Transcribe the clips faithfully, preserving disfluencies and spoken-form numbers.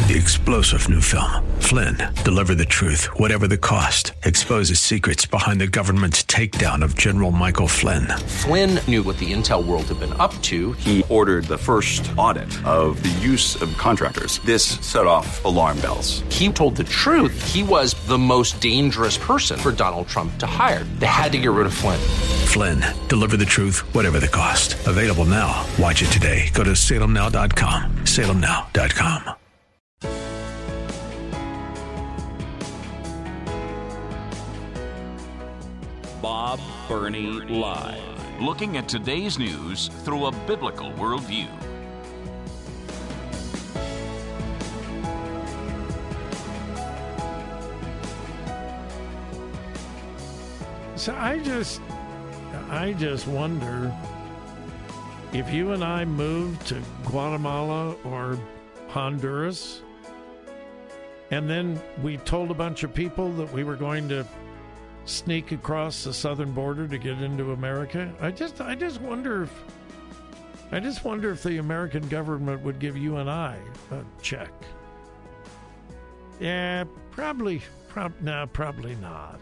The explosive new film, Flynn, deliver the truth, whatever the cost, exposes secrets behind the government's takedown of General Michael Flynn. Flynn knew what the intel world had been up to. He ordered the first audit of the use of contractors. This set off alarm bells. He told the truth. He was the most dangerous person for Donald Trump to hire. They had to get rid of Flynn. Flynn, deliver the truth, whatever the cost. Available now. Watch it today. Go to salem now dot com. salem now dot com. Bob Burney Live. Looking at today's news through a biblical worldview. So I just, I just wonder if you and I moved to Guatemala or Honduras, and then we told a bunch of people that we were going to sneak across the southern border to get into America. I just, I just wonder if, I just wonder if the American government would give you and I a check. Yeah, probably, prob, no, probably not.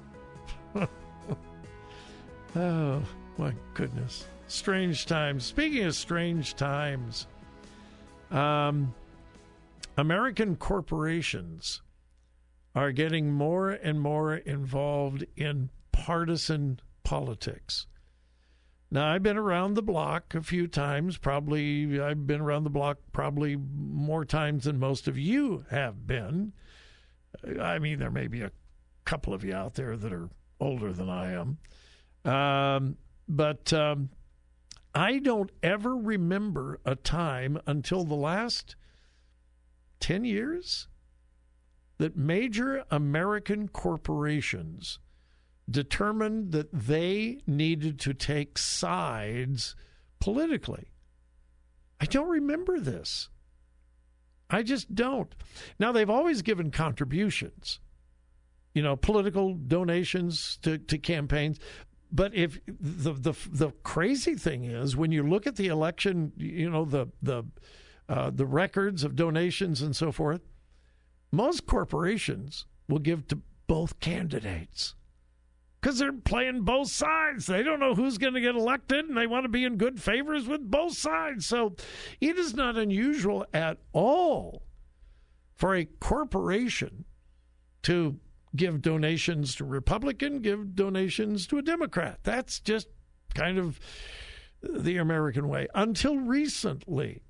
Oh, my goodness. Strange times. Speaking of strange times, um, American corporations are getting more and more involved in partisan politics. Now, I've been around the block a few times. Probably, I've been around the block probably more times than most of you have been. I mean, there may be a couple of you out there that are older than I am. Um, but um, I don't ever remember a time until the last ten years that major American corporations determined that they needed to take sides politically. I don't remember this. I just don't. Now, they've always given contributions, you know, political donations to, to campaigns. But if the, the the crazy thing is, when you look at the election, you know, the the uh, the records of donations and so forth, most corporations will give to both candidates because they're playing both sides. They don't know who's going to get elected, and they want to be in good favors with both sides. So it is not unusual at all for a corporation to give donations to a Republican, give donations to a Democrat. That's just kind of the American way until recently.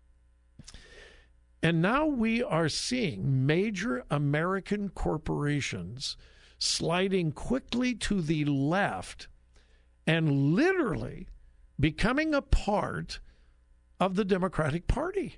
And now we are seeing major American corporations sliding quickly to the left and literally becoming a part of the Democratic Party.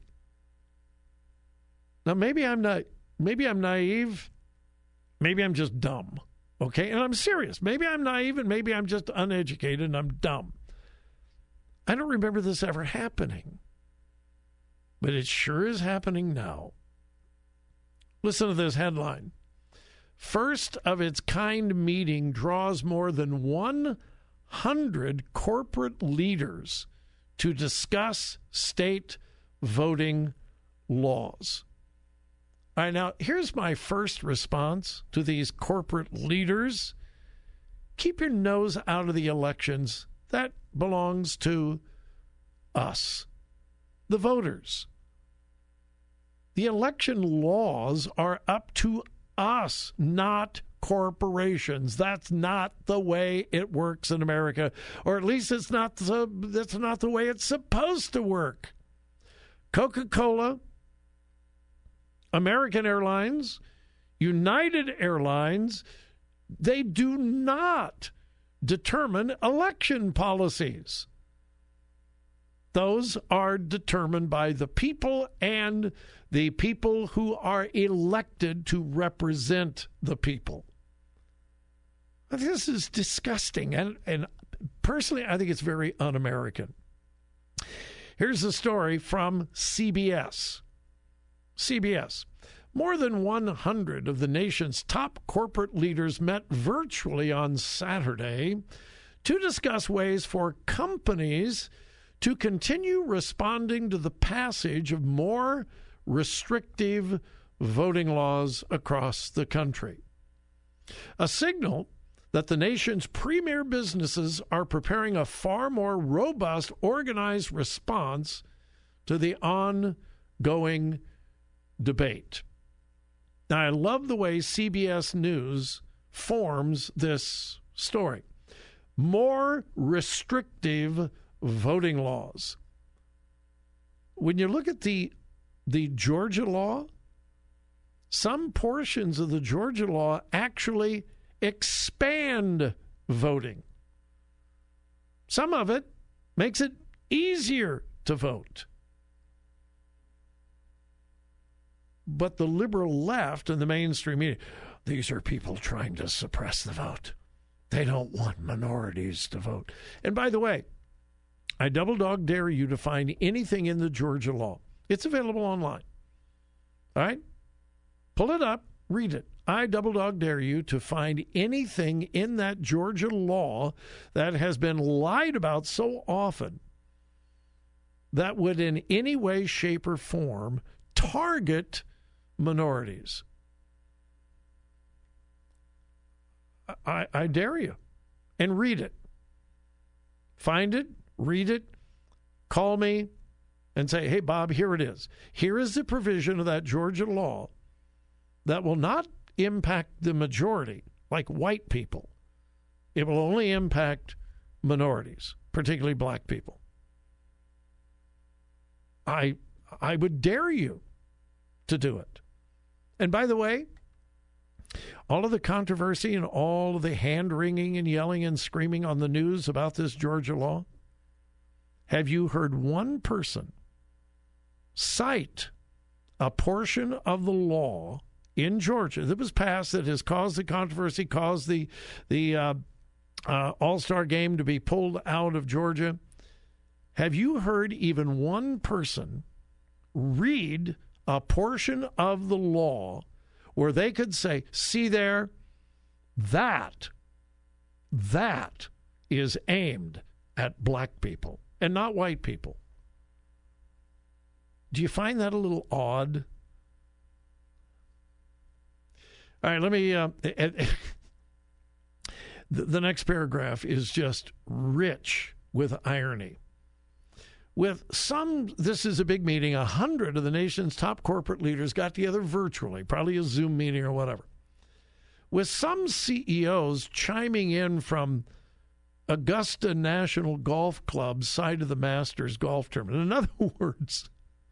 Now, maybe I'm not, maybe I'm naive. Maybe I'm just dumb, okay? And I'm serious. Maybe I'm naive and maybe I'm just uneducated and I'm dumb. I don't remember this ever happening, but it sure is happening now. Listen to this headline. First of its kind meeting draws more than one hundred corporate leaders to discuss state voting laws. All right, now, here's my first response to these corporate leaders. Keep your nose out of the elections. That belongs to us, the voters. The election laws are up to us, not corporations. That's not the way it works in America, or at least it's not the, that's not the way it's supposed to work. Coca-Cola, American Airlines, United Airlines, they do not determine election policies. Those are determined by the people and the people who are elected to represent the people. This is disgusting, and, and personally, I think it's very un-American. Here's a story from C B S. C B S. More than one hundred of the nation's top corporate leaders met virtually on Saturday to discuss ways for companies to continue responding to the passage of more restrictive voting laws across the country. A signal that the nation's premier businesses are preparing a far more robust, organized response to the ongoing debate. Now, I love the way C B S News forms this story. More restrictive voting laws. When you look at the the Georgia law, some portions of the Georgia law actually expand voting. Some of it makes it easier to vote. But the liberal left and the mainstream media, these are people trying to suppress the vote. They don't want minorities to vote. And by the way, I double dog dare you to find anything in the Georgia law. It's available online. All right? Pull it up, read it. I double dog dare you to find anything in that Georgia law that has been lied about so often that would in any way, shape, or form target minorities. I, I dare you. And read it. Find it, read it, call me, and say, hey, Bob, here it is. Here is the provision of that Georgia law that will not impact the majority, like white people. It will only impact minorities, particularly black people. I I would dare you to do it. And by the way, all of the controversy and all of the hand-wringing and yelling and screaming on the news about this Georgia law, have you heard one person cite a portion of the law in Georgia that was passed that has caused the controversy, caused the the uh, uh, All-Star game to be pulled out of Georgia? Have you heard even one person read a portion of the law where they could say, see there, that, that is aimed at black people and not white people? Do you find that a little odd? All right, let me. Uh, the, the next paragraph is just rich with irony. With some, this is a big meeting, a hundred of the nation's top corporate leaders got together virtually, probably a Zoom meeting or whatever, with some C E Os chiming in from Augusta National Golf Club's side of the Masters golf tournament. In other words,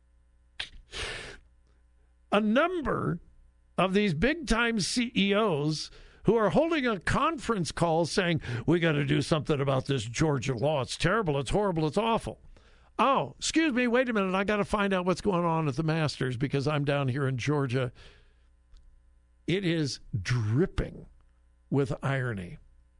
a number of these big-time C E Os who are holding a conference call saying, we got to do something about this Georgia law. It's terrible, it's horrible, it's awful. Oh, excuse me, wait a minute, I got to find out what's going on at the Masters because I'm down here in Georgia. It is dripping with irony.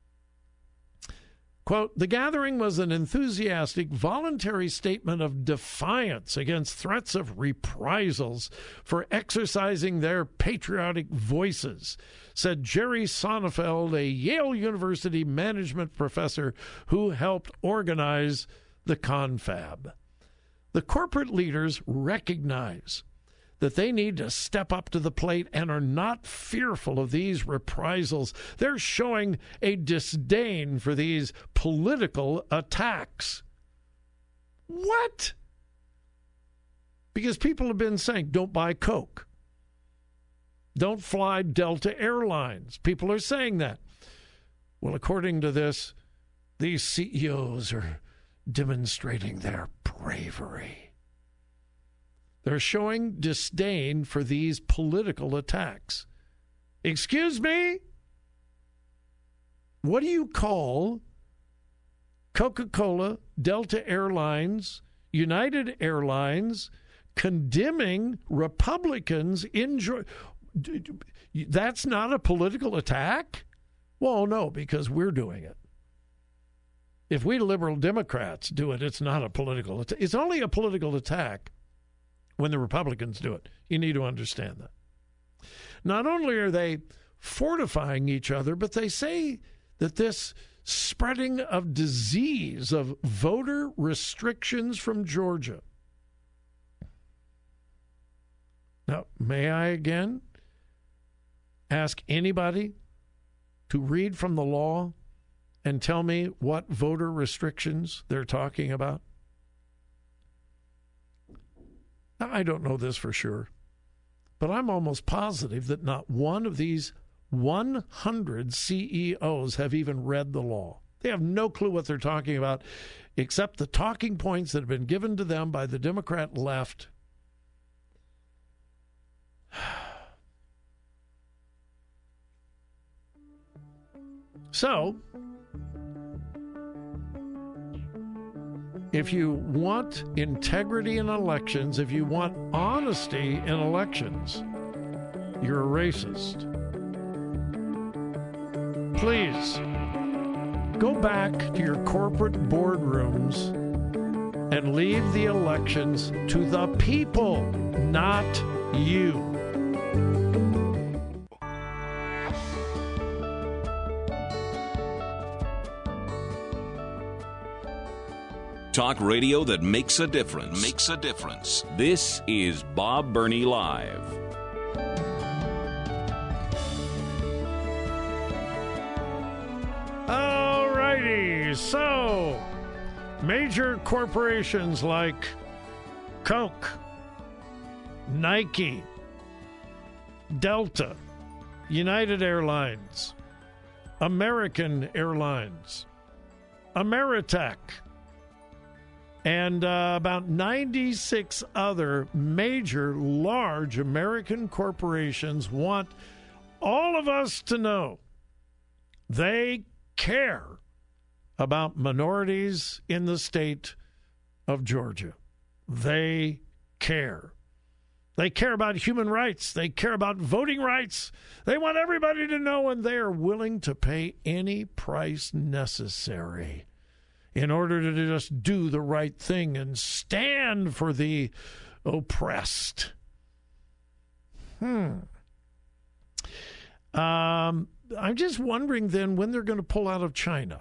Quote, the gathering was an enthusiastic, voluntary statement of defiance against threats of reprisals for exercising their patriotic voices, said Jerry Sonnefeld, a Yale University management professor who helped organize the confab. The corporate leaders recognize that they need to step up to the plate and are not fearful of these reprisals. They're showing a disdain for these political attacks. What? Because people have been saying, don't buy Coke. Don't fly Delta Airlines. People are saying that. Well, according to this, these C E Os are demonstrating their bravery. They're showing disdain for these political attacks. Excuse me? What do you call Coca-Cola, Delta Airlines, United Airlines condemning Republicans in Georgia? That's not a political attack? Well, no, because we're doing it. If we liberal Democrats do it, it's not a political attack. It's only a political attack when the Republicans do it. You need to understand that. Not only are they fortifying each other, but they say that this spreading of disease, of voter restrictions from Georgia, Now, may I again ask anybody to read from the law and tell me what voter restrictions they're talking about? Now, I don't know this for sure, but I'm almost positive that not one of these one hundred C E Os have even read the law. They have no clue what they're talking about, except the talking points that have been given to them by the Democrat left. So, if you want integrity in elections, if you want honesty in elections, you're a racist. Please, go back to your corporate boardrooms and leave the elections to the people, not you. Talk radio that makes a difference. Makes a difference. This is Bob Burney Live. All righty. So, major corporations like Coke, Nike, Delta, United Airlines, American Airlines, Ameritech, and uh, about ninety-six other major, large American corporations want all of us to know they care about minorities in the state of Georgia. They care. They care about human rights. They care about voting rights. They want everybody to know, and they are willing to pay any price necessary in order to just do the right thing and stand for the oppressed. Hmm. Um, I'm just wondering then when they're going to pull out of China.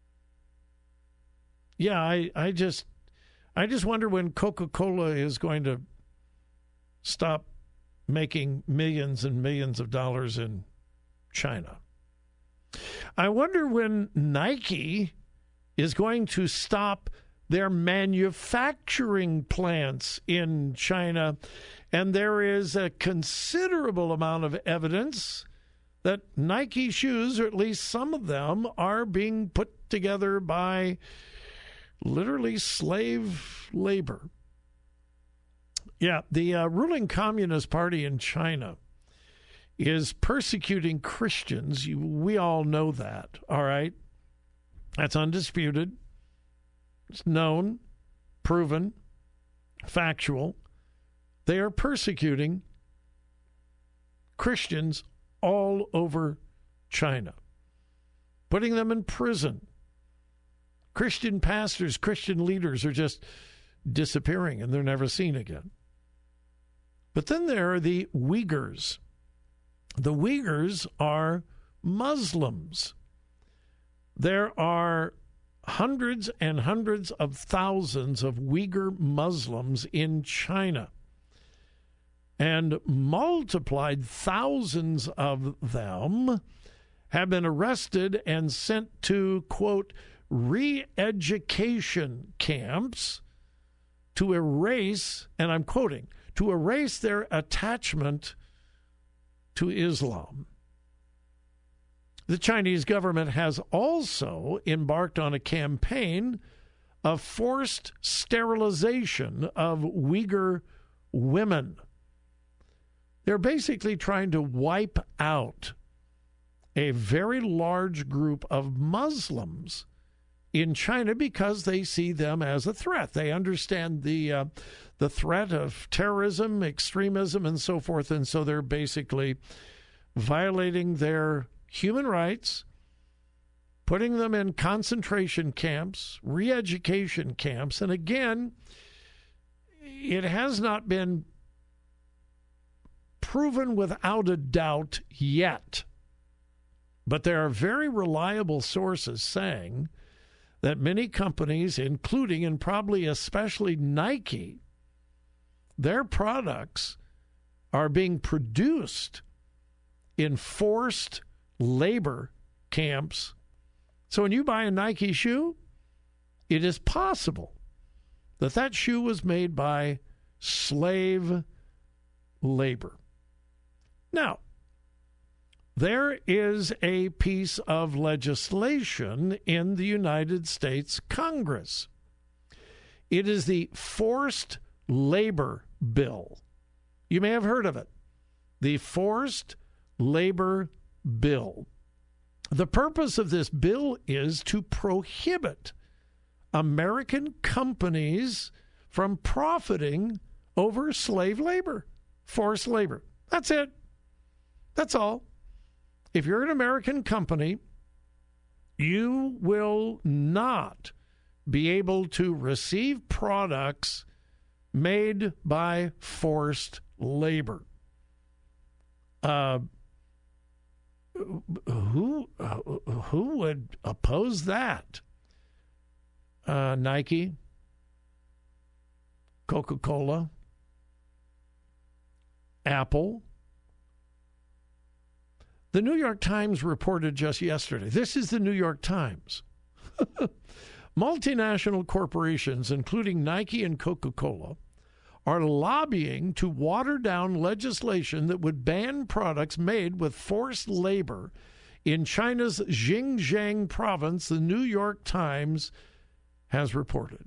Yeah, I, I just I just wonder when Coca-Cola is going to stop making millions and millions of dollars in China. I wonder when Nike is going to stop their manufacturing plants in China. And there is a considerable amount of evidence that Nike shoes, or at least some of them, are being put together by literally slave labor. Yeah, the uh, ruling Communist Party in China is persecuting Christians. You, we all know that, all right? That's undisputed. It's known, proven, factual. They are persecuting Christians all over China, putting them in prison. Christian pastors, Christian leaders are just disappearing and they're never seen again. But then there are the Uyghurs. The Uyghurs are Muslims. There are hundreds and hundreds of thousands of Uyghur Muslims in China. And multiplied thousands of them have been arrested and sent to, quote, re-education camps to erase, and I'm quoting, to erase their attachment to Islam. The Chinese government has also embarked on a campaign of forced sterilization of Uyghur women. They're basically trying to wipe out a very large group of Muslims in China because they see them as a threat. They understand the uh, the threat of terrorism, extremism, and so forth, and so they're basically violating their human rights, putting them in concentration camps, re-education camps. And again, it has not been proven without a doubt yet, but there are very reliable sources saying that many companies, including and probably especially Nike, their products are being produced in forced labor camps. So when you buy a Nike shoe, it is possible that that shoe was made by slave labor. Now, there is a piece of legislation in the United States Congress. It is the Forced Labor Bill. You may have heard of it. The Forced Labor Bill. The purpose of this bill is to prohibit American companies from profiting over slave labor, forced labor. That's it. That's all. If you're an American company, you will not be able to receive products made by forced labor. Uh, who uh, who would oppose that? Uh, Nike, Coca-Cola, Apple. The New York Times reported just yesterday. This is the New York Times. Multinational corporations, including Nike and Coca-Cola, are lobbying to water down legislation that would ban products made with forced labor in China's Xinjiang province, the New York Times has reported.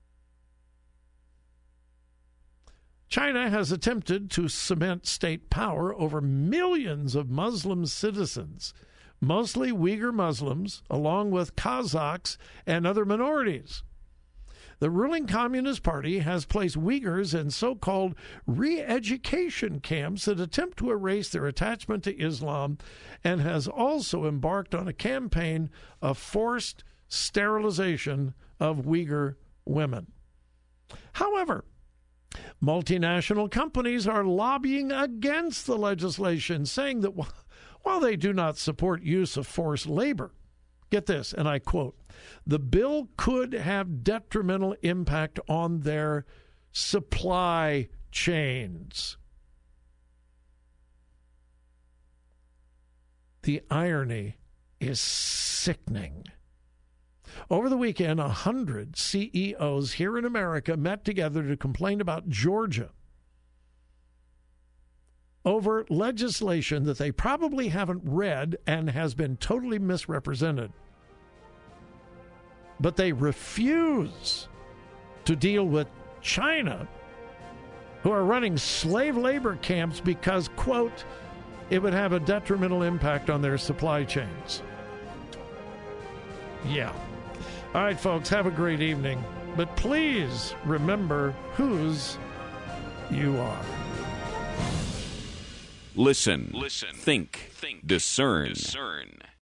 China has attempted to cement state power over millions of Muslim citizens, mostly Uyghur Muslims, along with Kazakhs and other minorities. The ruling Communist Party has placed Uyghurs in so-called re-education camps that attempt to erase their attachment to Islam, and has also embarked on a campaign of forced sterilization of Uyghur women. However, multinational companies are lobbying against the legislation, saying that while they do not support use of forced labor, get this, and I quote, the bill could have detrimental impact on their supply chains. The irony is sickening. Over the weekend, one hundred C E Os here in America met together to complain about Georgia over legislation that they probably haven't read and has been totally misrepresented. But they refuse to deal with China, who are running slave labor camps because, quote, it would have a detrimental impact on their supply chains. Yeah. All right, folks, have a great evening. But please remember whose you are. Listen, Listen. Think. Think. Discern. Discern.